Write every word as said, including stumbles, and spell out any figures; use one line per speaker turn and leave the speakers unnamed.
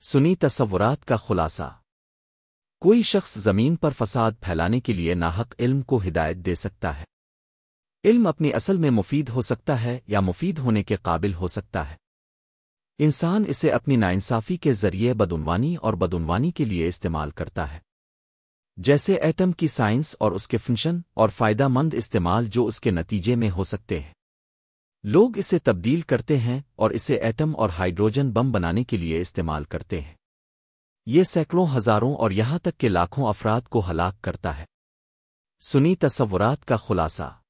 सुनी तसव्वुरात का खुलासा। कोई शख्स ज़मीन पर फसाद फैलाने के लिए नाहक इल्म को हिदायत दे सकता है। इल्म अपनी असल में मुफीद हो सकता है या मुफीद होने के काबिल हो सकता है। इंसान इसे अपनी नाइंसाफ़ी के ज़रिए बदउनवानी और बदउनवानी के लिए इस्तेमाल करता है, जैसे एटम की साइंस और उसके फंक्शन और फ़ायदामंद इस्तेमाल जो उसके नतीजे में हो सकते हैं। लोग इसे तब्दील करते हैं और इसे एटम और हाइड्रोजन बम बनाने के लिए इस्तेमाल करते हैं। ये सैकड़ों हज़ारों और यहाँ तक के लाखों अफराद को हलाक करता है। सुनी तसव्वुरात का खुलासा।